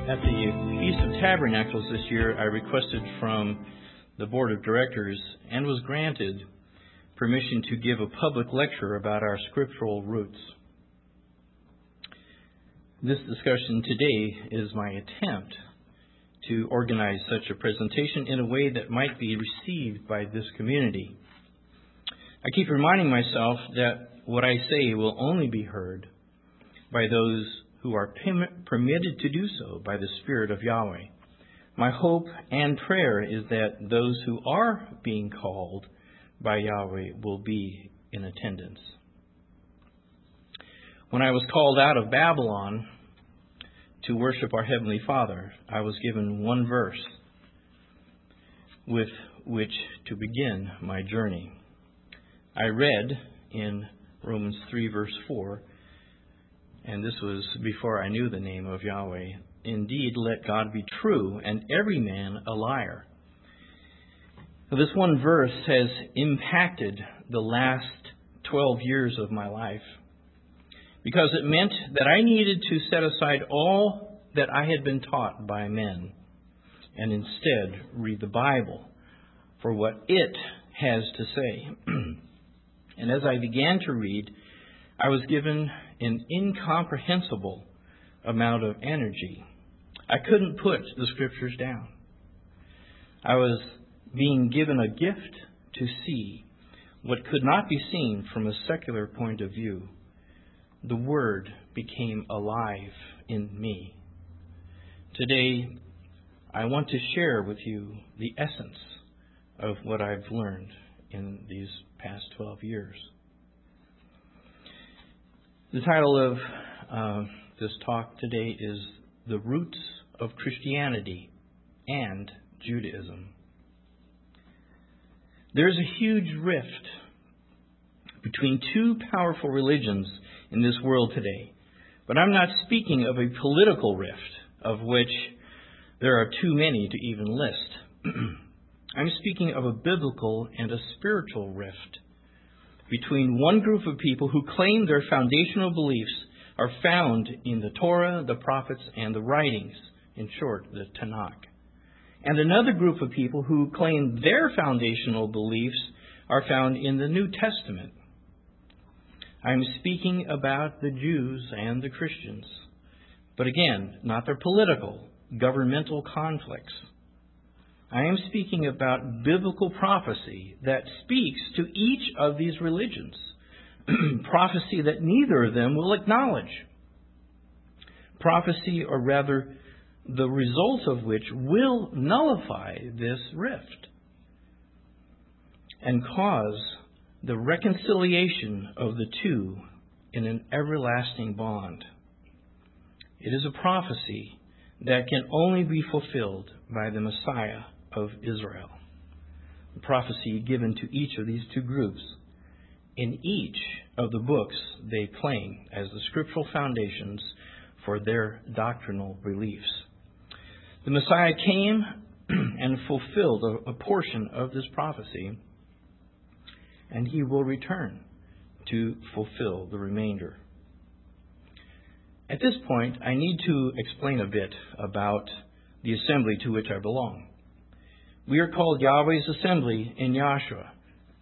At the Feast of Tabernacles this year, I requested from the Board of Directors and was granted permission to give a public lecture about our scriptural roots. This discussion today is my attempt to organize such a presentation in a way that might be received by this community. I keep reminding myself that what I say will only be heard by those who are permitted to do so by the Spirit of Yahweh. My hope and prayer is that those who are being called by Yahweh will be in attendance. When I was called out of Babylon to worship our Heavenly Father, I was given one verse with which to begin my journey. I read in Romans 3 verse 4, and this was before I knew the name of Yahweh. Indeed, let God be true, and every man a liar. This one verse has impacted the last 12 years of my life because it meant that I needed to set aside all that I had been taught by men and instead read the Bible for what it has to say. And as I began to read, I was given an incomprehensible amount of energy. I couldn't put the Scriptures down. I was being given a gift to see what could not be seen from a secular point of view. The Word became alive in me. Today, I want to share with you the essence of what I've learned in these past 12 years. The title of this talk today is The Roots of Christianity and Judaism. There's a huge rift between two powerful religions in this world today. But I'm not speaking of a political rift, of which there are too many to even list. I'm speaking of a biblical and a spiritual rift between one group of people who claim their foundational beliefs are found in the Torah, the prophets, and the writings, in short, the Tanakh, and another group of people who claim their foundational beliefs are found in the New Testament. I'm speaking about the Jews and the Christians, but again, not their political, governmental conflicts. I am speaking about biblical prophecy that speaks to each of these religions. Prophecy that neither of them will acknowledge. Prophecy, or rather, the results of which will nullify this rift and cause the reconciliation of the two in an everlasting bond. It is a prophecy that can only be fulfilled by the Messiah of Israel. The prophecy given to each of these two groups in each of the books they claim as the scriptural foundations for their doctrinal beliefs. The Messiah came and fulfilled a portion of this prophecy, and he will return to fulfill the remainder. At this point, I need to explain a bit about the assembly to which I belong. We are called Yahweh's assembly in Yahshua.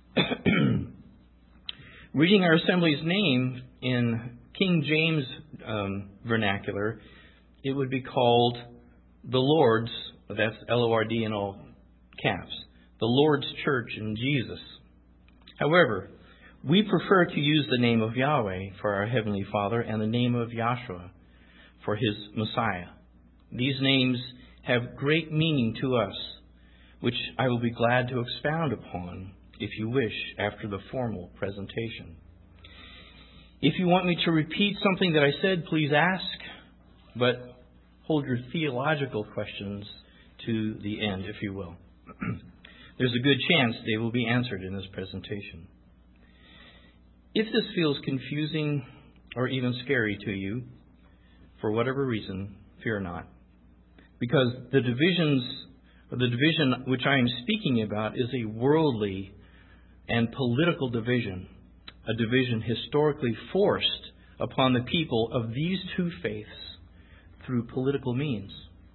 Reading our assembly's name in King James vernacular, it would be called the Lord's, that's L-O-R-D in all caps, the Lord's Church in Jesus. However, we prefer to use the name of Yahweh for our Heavenly Father and the name of Yahshua for His Messiah. These names have great meaning to us, which I will be glad to expound upon if you wish after the formal presentation. If you want me to repeat something that I said, please ask, but hold your theological questions to the end, if you will. There's a good chance they will be answered in this presentation. If this feels confusing or even scary to you, for whatever reason, fear not. Because the division which I am speaking about is a worldly and political division, a division historically forced upon the people of these two faiths through political means.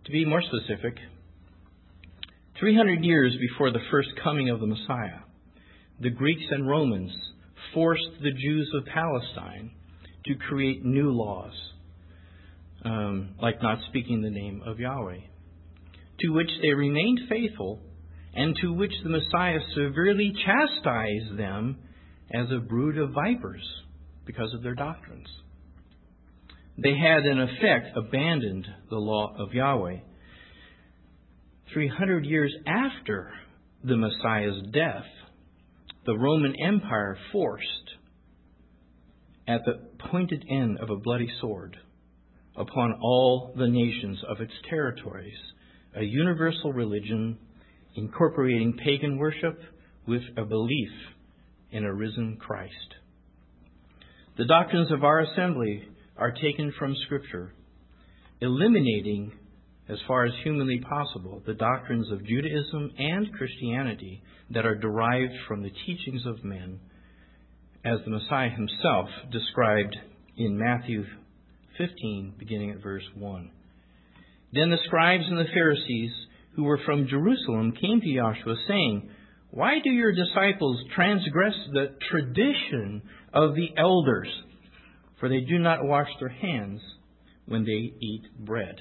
To be more specific, 300 years before the first coming of the Messiah, the Greeks and Romans forced the Jews of Palestine to create new laws, like not speaking the name of Yahweh, to which they remained faithful and to which the Messiah severely chastised them as a brood of vipers because of their doctrines. They had, in effect, abandoned the law of Yahweh. 300 years after the Messiah's death, the Roman Empire forced, at the pointed end of a bloody sword, upon all the nations of its territories, a universal religion incorporating pagan worship with a belief in a risen Christ. The doctrines of our assembly are taken from Scripture, eliminating, as far as humanly possible, the doctrines of Judaism and Christianity that are derived from the teachings of men, as the Messiah himself described in Matthew 15, beginning at verse 1. Then the scribes and the Pharisees, who were from Jerusalem, came to Yahshua, saying, "Why do your disciples transgress the tradition of the elders? For they do not wash their hands when they eat bread."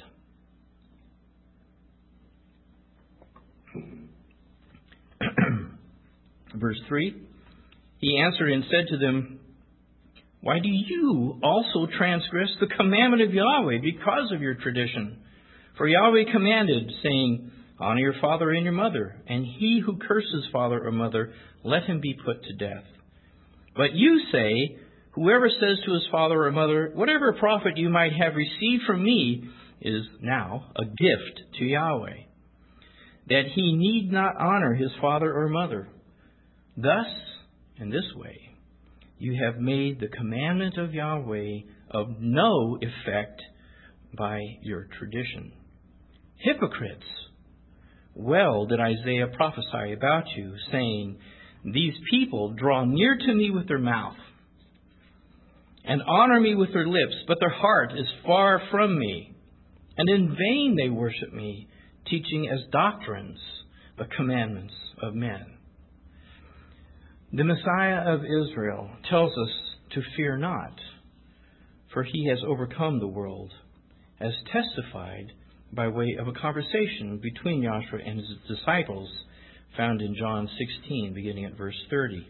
Verse 3, he answered and said to them, "Why do you also transgress the commandment of Yahweh because of your tradition? For Yahweh commanded, saying, 'Honor your father and your mother, and he who curses father or mother, let him be put to death.' But you say, 'Whoever says to his father or mother, whatever profit you might have received from me is now a gift to Yahweh, that he need not honor his father or mother. Thus, in this way, you have made the commandment of Yahweh of no effect by your tradition. Hypocrites! Well did Isaiah prophesy about you, saying, 'These people draw near to me with their mouth and honor me with their lips, but their heart is far from me. And in vain they worship me, teaching as doctrines the commandments of men.'" The Messiah of Israel tells us to fear not, for he has overcome the world, as testified by way of a conversation between Yahshua and his disciples, found in John 16, beginning at verse 30.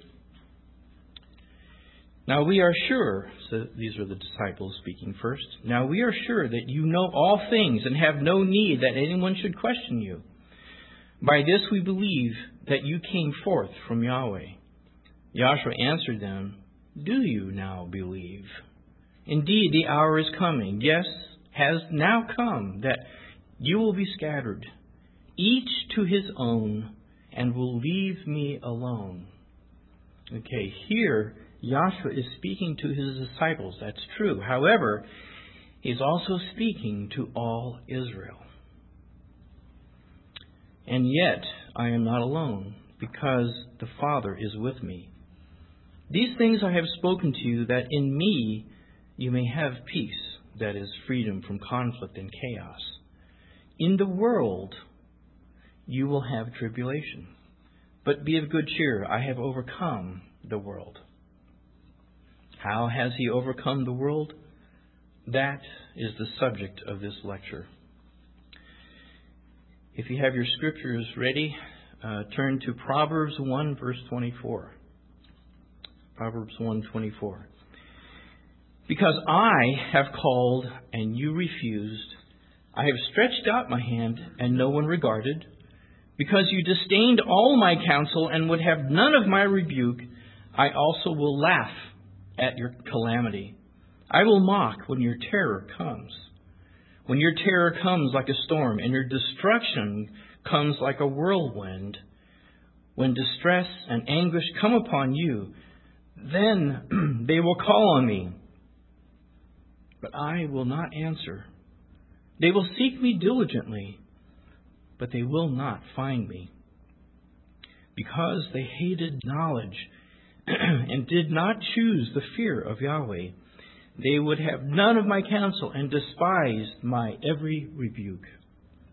"Now we are sure," so these are the disciples speaking first, "now we are sure that you know all things and have no need that anyone should question you. By this we believe that you came forth from Yahweh." Yahshua answered them, "Do you now believe? Indeed, the hour is coming, yes, has now come, that you will be scattered, each to his own, and will leave me alone." Okay, here Yahshua is speaking to his disciples. That's true. However, he's also speaking to all Israel. "And yet I am not alone, because the Father is with me. These things I have spoken to you, that in me you may have peace," that is, freedom from conflict and chaos. "In the world you will have tribulation, but be of good cheer. I have overcome the world." How has he overcome the world? That is the subject of this lecture. If you have your scriptures ready, turn to Proverbs 1, verse 24. Proverbs 1:24. "Because I have called and you refused, I have stretched out my hand and no one regarded. Because you disdained all my counsel and would have none of my rebuke, I also will laugh at your calamity. I will mock when your terror comes. When your terror comes like a storm and your destruction comes like a whirlwind, when distress and anguish come upon you, then they will call on me, but I will not answer. They will seek me diligently, but they will not find me. Because they hated knowledge and did not choose the fear of Yahweh, they would have none of my counsel and despised my every rebuke.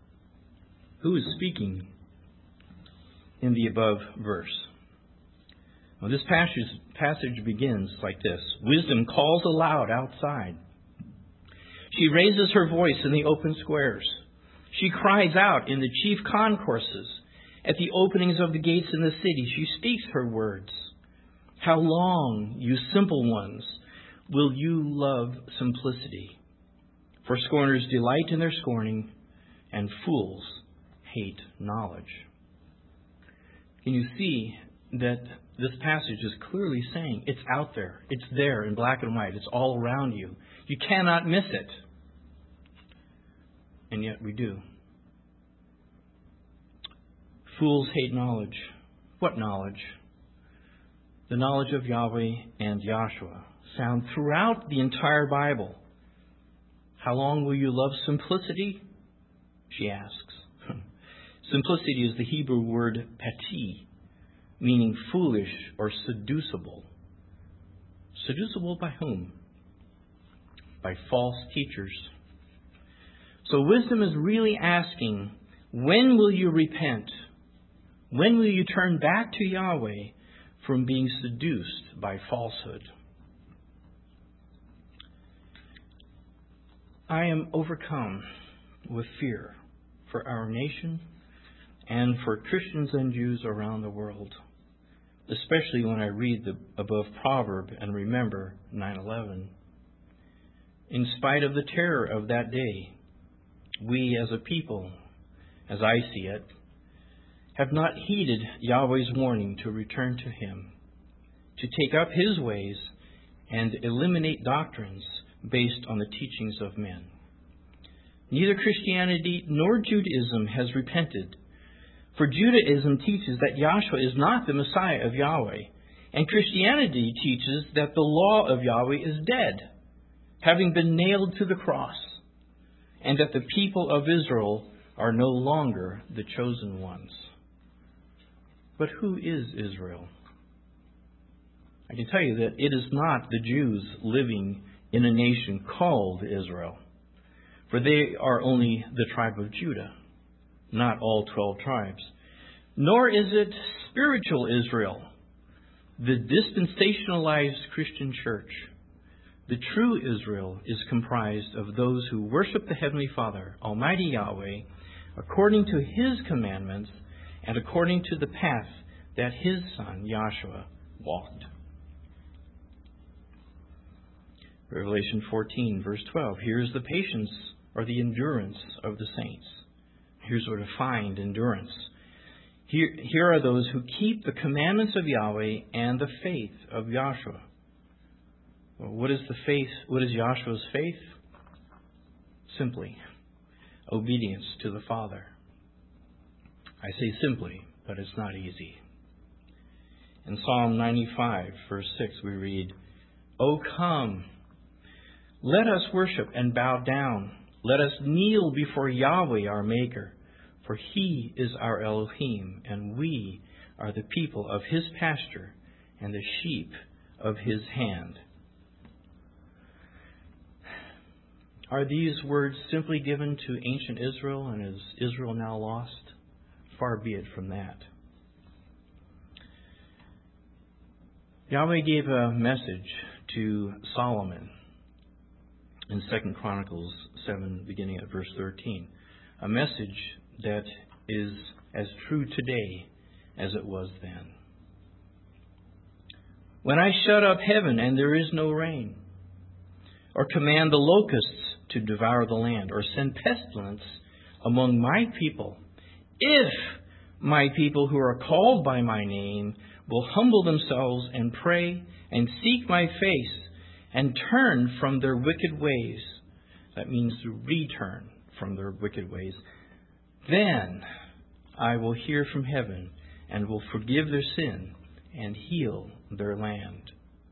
Who is speaking in the above verse? Well, this passage begins like this. Wisdom calls aloud outside. She raises her voice in the open squares. She cries out in the chief concourses. At the openings of the gates in the city, she speaks her words. How long, you simple ones, will you love simplicity? For scorners delight in their scorning, and fools hate knowledge. Can you see that this passage is clearly saying it's out there. It's there in black and white. It's all around you. You cannot miss it. And yet we do. Fools hate knowledge. What knowledge? The knowledge of Yahweh and Yahshua found throughout the entire Bible. How long will you love simplicity? She asks. Simplicity is the Hebrew word pati, meaning foolish or seducible. Seducible by whom? By false teachers. So wisdom is really asking, when will you repent? When will you turn back to Yahweh from being seduced by falsehood? I am overcome with fear for our nation and for Christians and Jews around the world, especially when I read the above proverb and remember 9/11. In spite of the terror of that day, we as a people, as I see it, have not heeded Yahweh's warning to return to Him, to take up His ways and eliminate doctrines based on the teachings of men. Neither Christianity nor Judaism has repented, for Judaism teaches that Yahshua is not the Messiah of Yahweh, and Christianity teaches that the law of Yahweh is dead, having been nailed to the cross, and that the people of Israel are no longer the chosen ones. But who is Israel? I can tell you that it is not the Jews living in a nation called Israel, for they are only the tribe of Judah, not all 12 tribes. Nor is it spiritual Israel, the dispensationalized Christian church. The true Israel is comprised of those who worship the Heavenly Father, Almighty Yahweh, according to His commandments and according to the path that His Son, Yahshua, walked. Revelation 14, verse 12. Here's the patience or the endurance of the saints. Here's where to find endurance. Here are those who keep the commandments of Yahweh and the faith of Yahshua. Well, what is the faith? What is Yahshua's faith? Simply, obedience to the Father. I say simply, but it's not easy. In Psalm 95, verse 6, we read, O come, let us worship and bow down. Let us kneel before Yahweh our Maker, for He is our Elohim, and we are the people of His pasture and the sheep of His hand. Are these words simply given to ancient Israel, and is Israel now lost? Far be it from that. Yahweh gave a message to Solomon in 2 Chronicles 7, beginning at verse 13. A message that is as true today as it was then. When I shut up heaven and there is no rain, or command the locusts to devour the land, or send pestilence among my people, if my people who are called by my name will humble themselves and pray and seek my face and turn from their wicked ways, that means to return from their wicked ways, then I will hear from heaven and will forgive their sin and heal their land.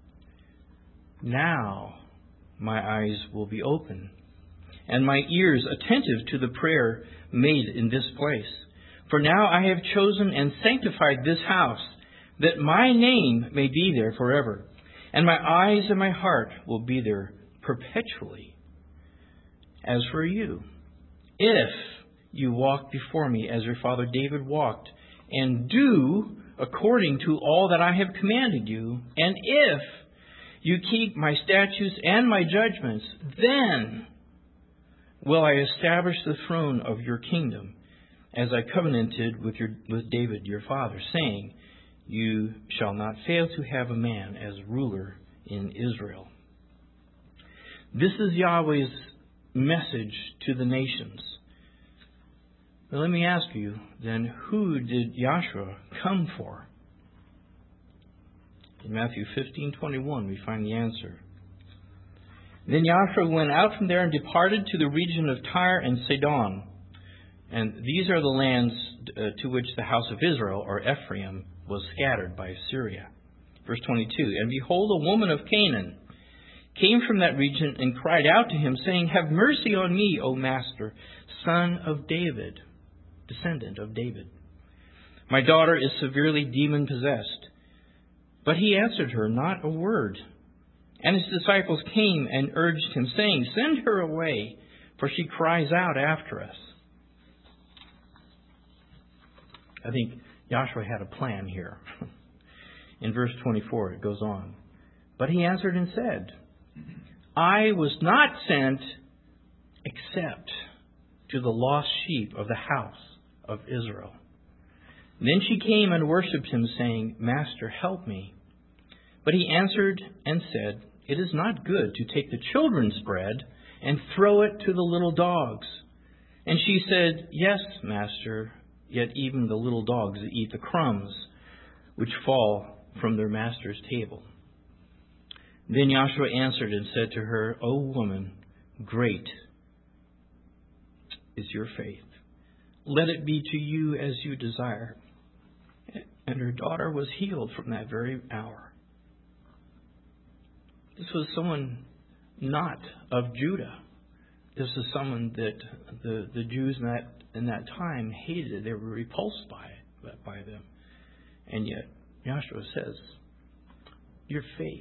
Now my eyes will be open and my ears attentive to the prayer made in this place. For now I have chosen and sanctified this house, that my name may be there forever, and my eyes and my heart will be there perpetually. As for you, if you walk before me as your father David walked, and do according to all that I have commanded you. And if you keep my statutes and my judgments, then will I establish the throne of your kingdom, as I covenanted with David your father, saying, you shall not fail to have a man as ruler in Israel. This is Yahweh's message to the nations. But let me ask you, then, who did Yahshua come for? In Matthew 15:21, we find the answer. Then Yahshua went out from there and departed to the region of Tyre and Sidon. And these are the lands to which the house of Israel, or Ephraim, was scattered by Assyria. Verse 22, and behold, a woman of Canaan came from that region and cried out to him, saying, have mercy on me, O Master, son of David, descendant of David. My daughter is severely demon-possessed. But he answered her not a word. And his disciples came and urged him, saying, send her away, for she cries out after us. I think Yahshua had a plan here. In verse 24, it goes on. But he answered and said, I was not sent except to the lost sheep of the house of Israel. Then she came and worshipped him, saying, Master, help me. But he answered and said, it is not good to take the children's bread and throw it to the little dogs. And she said, yes, Master, yet even the little dogs eat the crumbs which fall from their master's table. Then Yahshua answered and said to her, O woman, great is your faith. Let it be to you as you desire. And her daughter was healed from that very hour. This was someone not of Judah. This is someone that the Jews in that time hated. They were repulsed by them. And yet, Yahshua says, your faith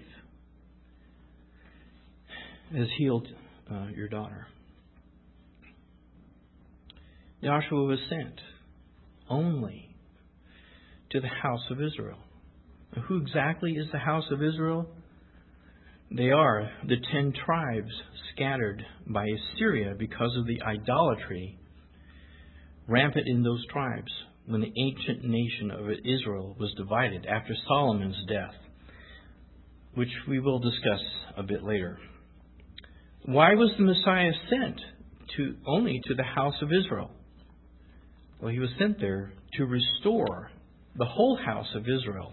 has healed your daughter. Yahshua was sent only to the house of Israel. Now, who exactly is the house of Israel? They are the 10 tribes scattered by Assyria because of the idolatry rampant in those tribes when the ancient nation of Israel was divided after Solomon's death, which we will discuss a bit later. Why was the Messiah sent only to the house of Israel? Well, he was sent there to restore the whole house of Israel.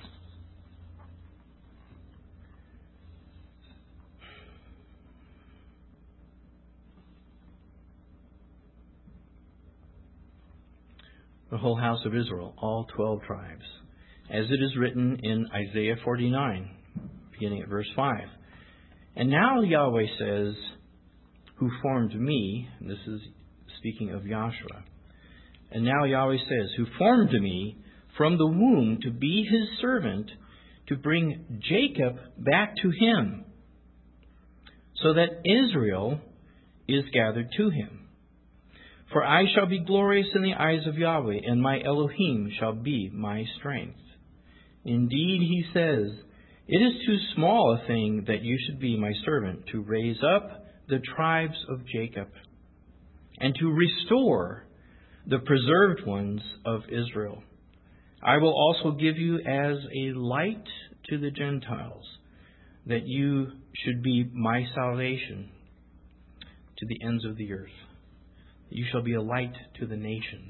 The whole house of Israel, all 12 tribes, as it is written in Isaiah 49, beginning at verse 5. And now Yahweh says, who formed me, and this is speaking of Yahshua, and now Yahweh says, who formed me from the womb to be his servant, to bring Jacob back to him, so that Israel is gathered to him. For I shall be glorious in the eyes of Yahweh, and my Elohim shall be my strength. Indeed, he says, it is too small a thing that you should be my servant, to raise up the tribes of Jacob, and to restore the preserved ones of Israel. I will also give you as a light to the Gentiles, that you should be my salvation to the ends of the earth. You shall be a light to the nations,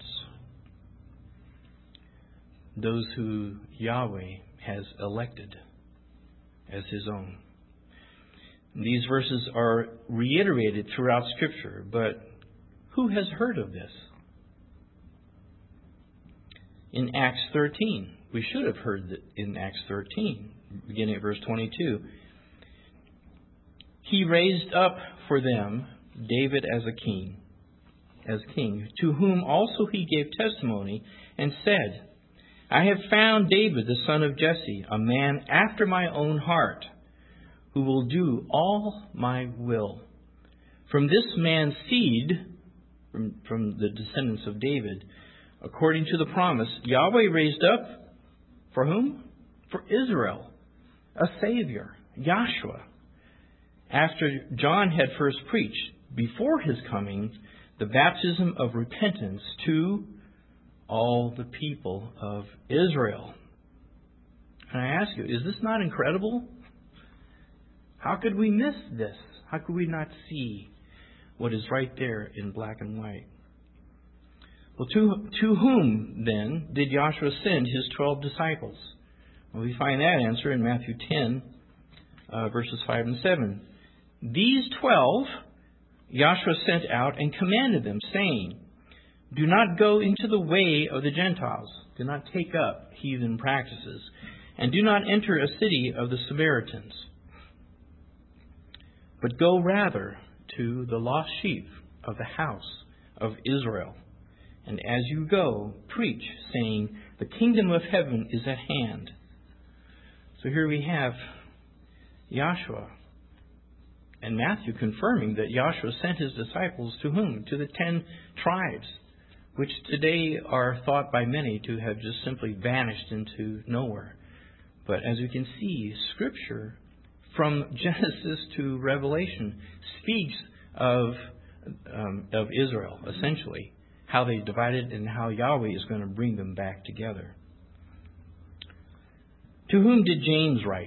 those who Yahweh has elected as his own. These verses are reiterated throughout Scripture, but who has heard of this? In Acts 13, we should have heard that in Acts 13, beginning at verse 22. He raised up for them David as king, to whom also he gave testimony and said, I have found David the son of Jesse, a man after my own heart, who will do all my will. From this man's seed from the descendants of David. According to the promise, Yahweh raised up, for whom? For Israel, a Savior, Yahshua. After John had first preached, before his coming, the baptism of repentance to all the people of Israel. And I ask you, is this not incredible? How could we miss this? How could we not see what is right there in black and white? Well, to whom, then, did Yahshua send his 12 disciples? Well, we find that answer in Matthew 10, verses 5 and 7. These 12 Yahshua sent out and commanded them, saying, do not go into the way of the Gentiles. Do not take up heathen practices. And do not enter a city of the Samaritans. But go rather to the lost sheep of the house of Israel. And as you go, preach, saying, the kingdom of heaven is at hand. So here we have Yahshua and Matthew confirming that Yahshua sent his disciples to whom? To the 10 tribes, which today are thought by many to have just simply vanished into nowhere. But as we can see, Scripture, from Genesis to Revelation, speaks of Israel, essentially, how they divided and how Yahweh is going to bring them back together. To whom did James write?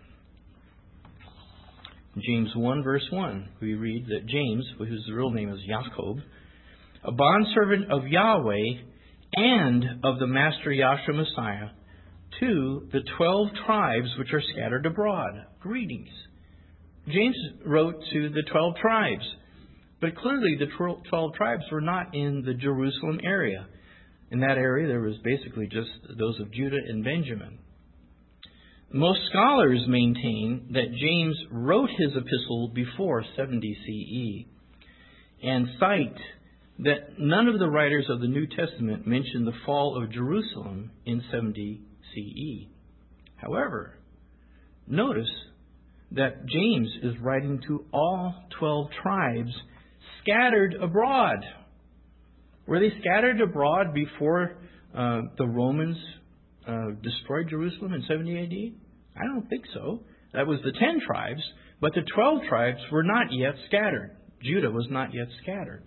James 1, verse 1, we read that James, whose real name is Jacob, a bondservant of Yahweh and of the Master Yahshua Messiah, to the 12 tribes which are scattered abroad. Greetings. James wrote to the 12 tribes, but clearly the 12 tribes were not in the Jerusalem area. In that area, there was basically just those of Judah and Benjamin. Most scholars maintain that James wrote his epistle before 70 CE and cite that none of the writers of the New Testament mention the fall of Jerusalem in 70 CE. However, notice that James is writing to all 12 tribes scattered abroad. Were they scattered abroad before the Romans destroyed Jerusalem in 70 AD? I don't think so. That was the 10 tribes, but the 12 tribes were not yet scattered. Judah was not yet scattered.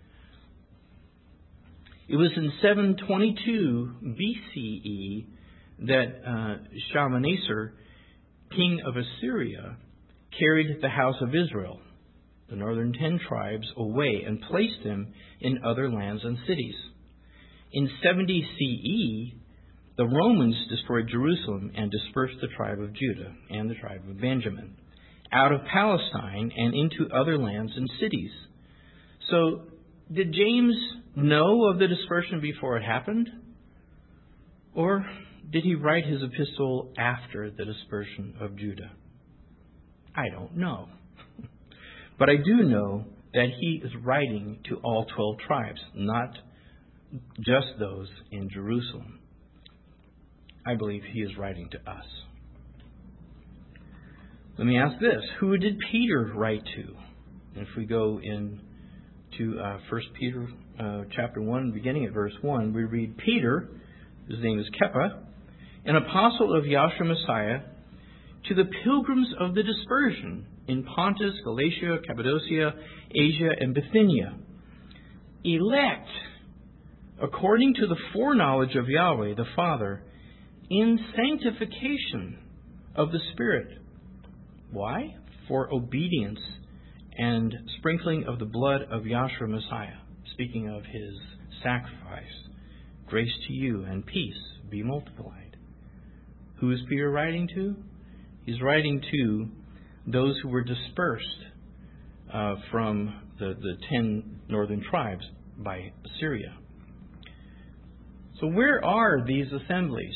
It was in 722 BCE that Shalmaneser, king of Assyria, carried the house of Israel, the northern 10 tribes, away and placed them in other lands and cities. In 70 CE, the Romans destroyed Jerusalem and dispersed the tribe of Judah and the tribe of Benjamin out of Palestine and into other lands and cities. So, did James know of the dispersion before it happened? Or did he write his epistle after the dispersion of Judah? I don't know. But I do know that he is writing to all 12 tribes, not just those in Jerusalem. I believe he is writing to us. Let me ask this. Who did Peter write to? If we go into 1 Peter chapter 1, beginning at verse 1, we read, Peter, his name is Kepha, an apostle of Yahshua Messiah, to the pilgrims of the dispersion in Pontus, Galatia, Cappadocia, Asia, and Bithynia, elect according to the foreknowledge of Yahweh the Father, in sanctification of the Spirit. Why? For obedience and sprinkling of the blood of Yahshua Messiah, speaking of his sacrifice. Grace to you and peace be multiplied. Who is Peter writing to? He's writing to those who were dispersed from the 10 northern tribes by Assyria. So where are these assemblies?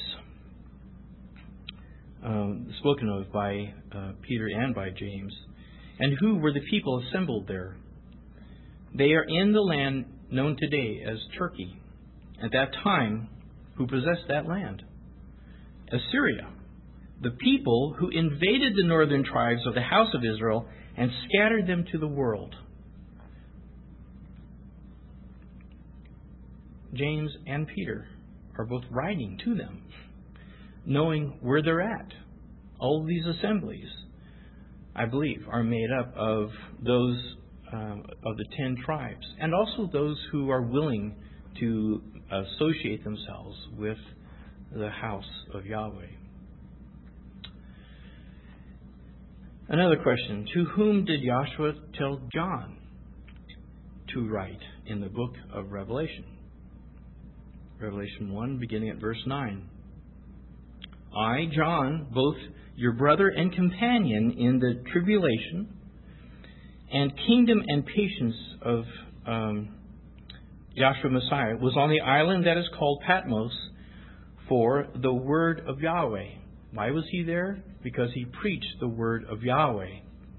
Spoken of by Peter and by James. And who were the people assembled there? They are in the land known today as Turkey. At that time, who possessed that land? Assyria. The people who invaded the northern tribes of the house of Israel and scattered them to the world. James, and Peter are both writing to them, knowing where they're at. All of these assemblies, I believe, are made up of those of the 10 tribes, and also those who are willing to associate themselves with the house of Yahweh. Another question: to whom did Joshua tell John to write in the book of Revelation? Revelation 1, beginning at verse 9. I, John, both your brother and companion in the tribulation and kingdom and patience of Yahshua Messiah, was on the island that is called Patmos for the word of Yahweh. Why was he there? Because he preached the word of Yahweh.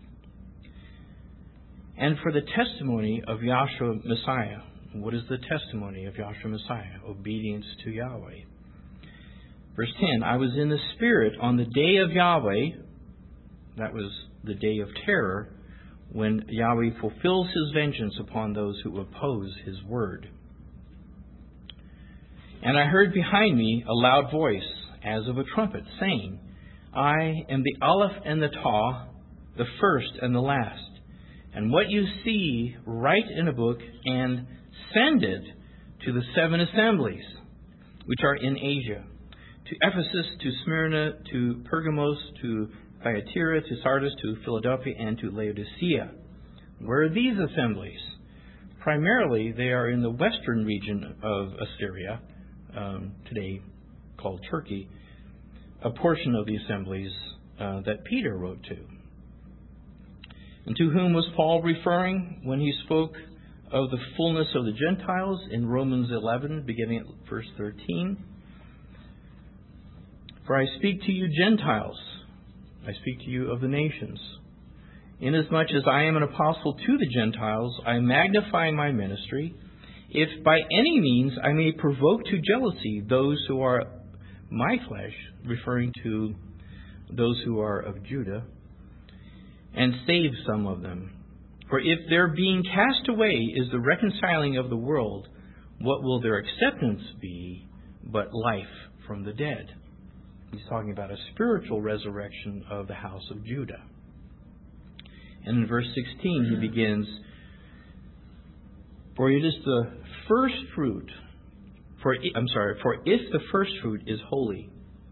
And for the testimony of Yahshua Messiah. What is the testimony of Yahshua Messiah? Obedience to Yahweh. Verse 10, I was in the Spirit on the day of Yahweh. That was the day of terror, when Yahweh fulfills His vengeance upon those who oppose His word. And I heard behind me a loud voice, as of a trumpet, saying, I am the Aleph and the Tav, the first and the last. And what you see, write in a book and send it to the 7 assemblies, which are in Asia, to Ephesus, to Smyrna, to Pergamos, to Thyatira, to Sardis, to Philadelphia, and to Laodicea. Where are these assemblies? Primarily, they are in the western region of Assyria, today called Turkey, a portion of the assemblies that Peter wrote to. And to whom was Paul referring when he spoke of the fullness of the Gentiles in Romans 11, beginning at verse 13? For I speak to you Gentiles, I speak to you of the nations. Inasmuch as I am an apostle to the Gentiles, I magnify my ministry, if by any means I may provoke to jealousy those who are my flesh, referring to those who are of Judah, and save some of them. For if their being cast away is the reconciling of the world, what will their acceptance be but life from the dead? He's talking about a spiritual resurrection of the house of Judah. And in verse 16 he begins, For it is the first fruit, for if the first fruit is holy,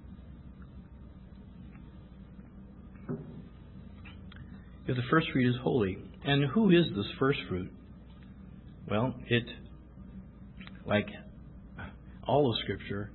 if the first fruit is holy. And who is this first fruit? Well, it, like all of Scripture,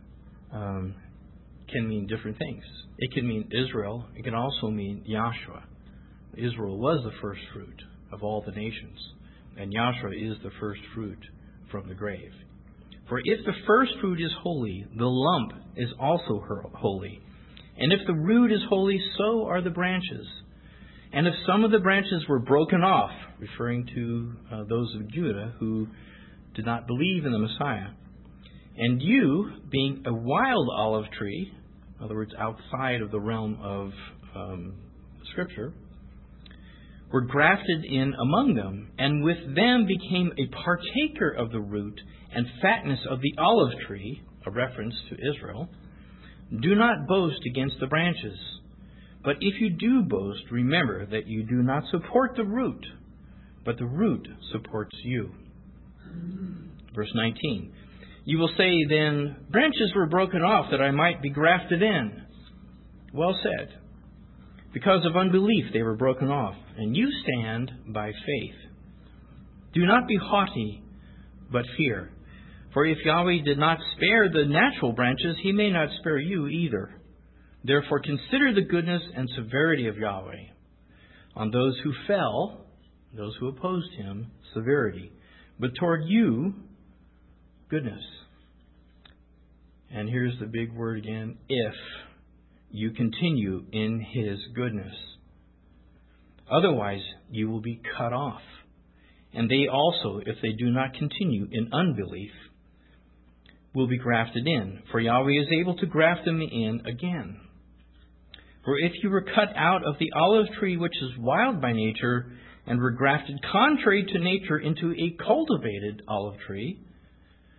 can mean different things. It can mean Israel. It can also mean Yahshua. Israel was the first fruit of all the nations, and Yahshua is the first fruit from the grave. For if the first fruit is holy, the lump is also holy. And if the root is holy, so are the branches. And if some of the branches were broken off, referring to those of Judah who did not believe in the Messiah, and you, being a wild olive tree, in other words, outside of the realm of Scripture, were grafted in among them, and with them became a partaker of the root and fatness of the olive tree, a reference to Israel, do not boast against the branches. But if you do boast, remember that you do not support the root, but the root supports you. Verse 19. You will say then, branches were broken off that I might be grafted in. Well said. Because of unbelief they were broken off, and you stand by faith. Do not be haughty, but fear. For if Yahweh did not spare the natural branches, He may not spare you either. Therefore consider the goodness and severity of Yahweh. On those who fell, those who opposed Him, severity. But toward you, goodness. And here's the big word again, if you continue in His goodness. Otherwise, you will be cut off. And they also, if they do not continue in unbelief, will be grafted in. For Yahweh is able to graft them in again. For if you were cut out of the olive tree which is wild by nature, and were grafted contrary to nature into a cultivated olive tree,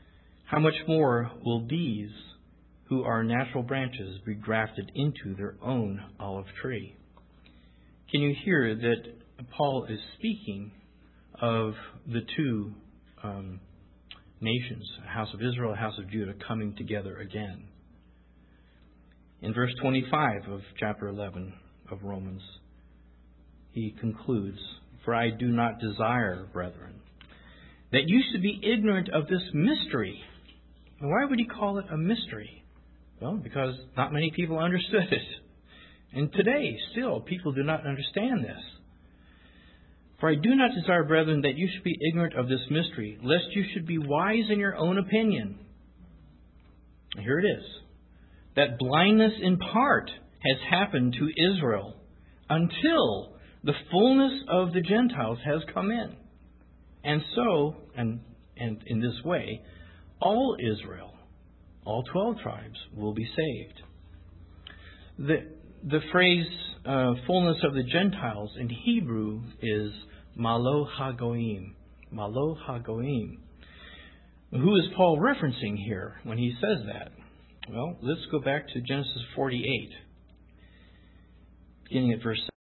how much more will these who are natural branches be grafted into their own olive tree? Can you hear that Paul is speaking of the two nations, the house of Israel, the house of Judah, coming together again? In verse 25 of chapter 11 of Romans, he concludes, "For I do not desire, brethren, that you should be ignorant of this mystery." And why would he call it a mystery? Well, because not many people understood it. And today, still, people do not understand this. "For I do not desire, brethren, that you should be ignorant of this mystery, lest you should be wise in your own opinion." And here it is. "That blindness in part has happened to Israel until the fullness of the Gentiles has come in. And so, and in this way, all Israel, all 12 tribes, will be saved." The phrase fullness of the Gentiles in Hebrew is malo hagoim. Malo hagoim. Who is Paul referencing here when he says that? Well, let's go back to Genesis 48, beginning at verse